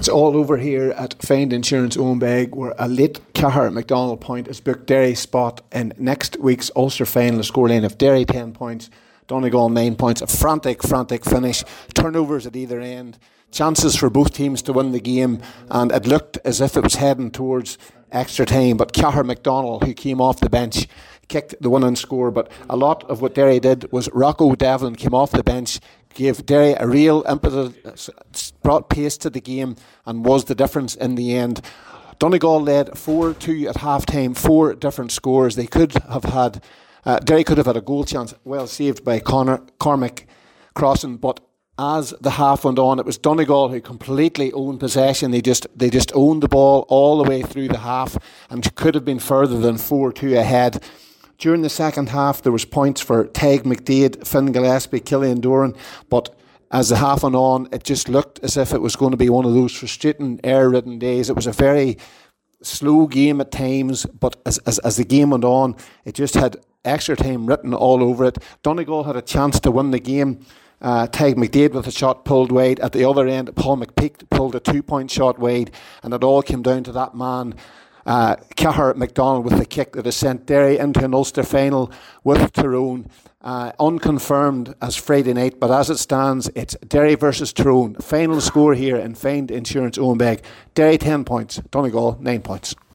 It's all over here at Feigned Insurance Owenbeg, where a late Cahir McDonald point has booked Derry's spot in next week's Ulster final. Scoreline of Derry 10 points, Donegal 9 points. A frantic finish. Turnovers at either end. Chances for both teams to win the game, and it looked as if it was heading towards extra time. But Cahir McDonald, who came off the bench, kicked the winning score. But a lot of what Derry did was Rocco Devlin came off the bench, gave Derry a real impetus, brought pace to the game, and was the difference in the end. Donegal led 4-2 at half-time, 4 different scores. They could have had, Derry could have had a goal chance, well saved by Cormac Crossan, but as the half went on, it was Donegal who completely owned possession. They just owned the ball all the way through the half and could have been further than 4-2 ahead. During the second half, there was points for Tadhg McDaid, Finn Gillespie, Killian Doran, but as the half went on, it just looked as if it was going to be one of those frustrating, air-ridden days. It was a very slow game at times, but as the game went on, it just had extra time written all over it. Donegal had a chance to win the game. Tadhg McDaid with a shot pulled wide. At the other end, Paul McPeak pulled a 2-point shot wide, and it all came down to that man, Cahir McDonald, with the kick that has sent Derry into an Ulster final with Tyrone. Unconfirmed as Friday night, but as it stands, it's Derry versus Tyrone. Final score here in Feigned Insurance Owenbeg. Derry 10 points, Donegal 9 points.